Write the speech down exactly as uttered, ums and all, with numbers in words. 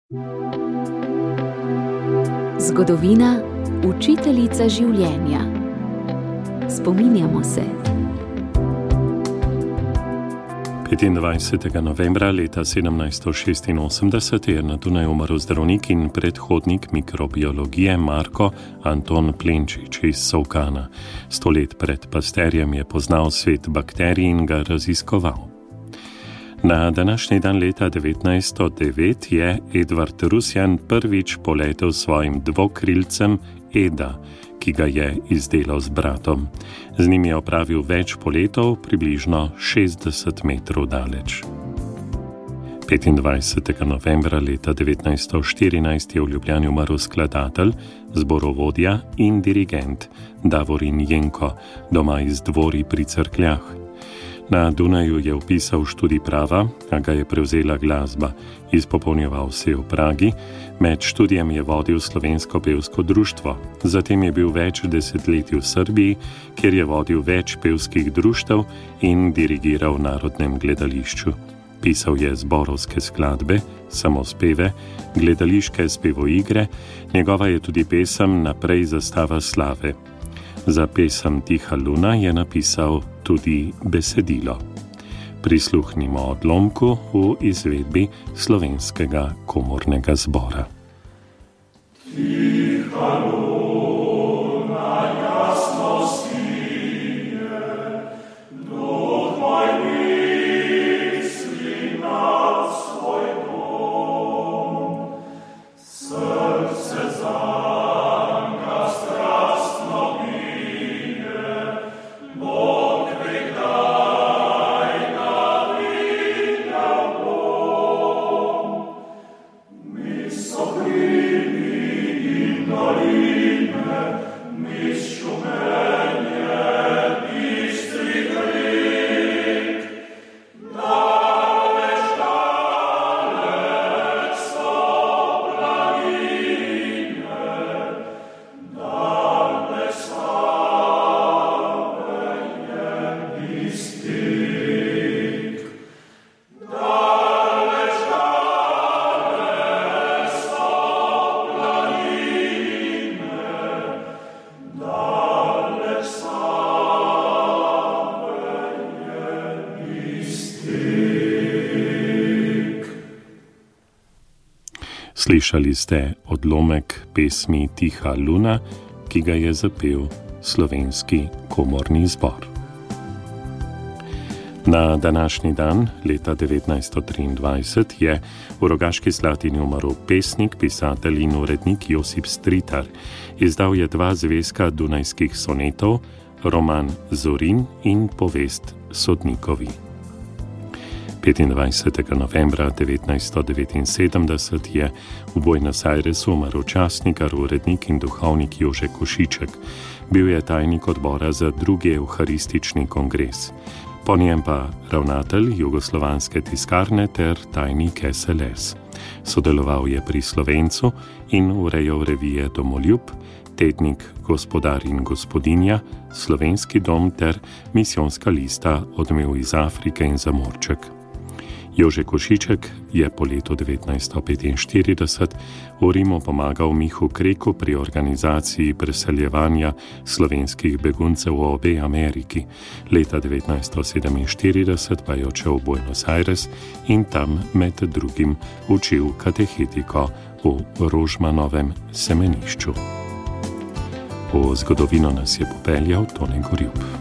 Zgodovina, učiteljica življenja. Spominjamo se. petindvajsetega novembra leta sedemnajststo šestinosemdeset je na Dunaju umrl zdravnik in predhodnik mikrobiologije Marko Anton Plenčič iz Solkana. Sto let pred Pasteurjem je poznal svet bakterij in ga raziskoval. Na današnji dan leta devetnajststo devet je Edvard Rusjan prvič poletel s svojim dvokrilcem Eda, ki ga je izdelal z bratom. Z njim je opravil več poletov, približno šestdeset metrov daleč. petindvajsetega novembra leta devetnajststo štirinajst je v Ljubljani umrl skladatelj, zborovodja in dirigent Davorin Jenko, doma iz Dvorij pri Cerkljah. Na Dunaju je vpisal študij prava, a ga je prevzela glasba. Izpopolnjeval se je v Pragi, med študijem je vodil Slovensko pevsko društvo. Zatem je bil več desetletij v Srbiji, kjer je vodil več pevskih društev in dirigiral v Narodnem gledališču. Pisal je zborovske skladbe, samospeve, gledališke spevoigre, njegova je tudi pesem Naprej zastava slave. Za pesem Tiha luna je napisal tudi besedilo. Prisluhnimo odlomku v izvedbi Slovenskega komornega zbora. Tiha luna jasno sije, duh moj misli na svoj dom, srce zanga strastno bije, Bog ve kdaj ga videl bom. Mi so hridi in doline, mi šumenje bistrih rek, daleč, daleč so planine, daleč Save je bistik. Daleč, daleč so planine, daleč Save je bistik. Slišali ste odlomek pesmi Tiha luna, ki ga je zapel Slovenski komorni zbor. Na današnji dan, leta devetnajststo triindvajset, je v Rogaški Slatini umrl pesnik, pisatelj in urednik Josip Stritar. Izdal je dva zvezka dunajskih sonetov, roman Zorin in povest Sodnikovi. petindvajsetega novembra devetnajststo devetinsedemdeset je v Buenos Airesu umrl časnikar, urednik in duhovnik Jože Košiček. Bil je tajnik odbora za drugi evharistični kongres. Po njem pa ravnatelj Jugoslovanske tiskarne ter tajnik S L S. Sodeloval je pri Slovencu in urejal revije Domoljub, tednik Gospodar in gospodinja, Slovenski dom ter misijonska lista Odmev iz Afrike in Zamorček. Jože Košiček je po letu devetnajststo petinštirideset v Rimu pomagal Mihu Kreku pri organizaciji preseljevanja slovenskih beguncev v obe Ameriki. Leta devetnajststo sedeminštirideset pa je odšel v Buenos Aires in tam med drugim učil katehetiko v Rožmanovem semenišču. V zgodovino nas je popeljal Tone Gorjup.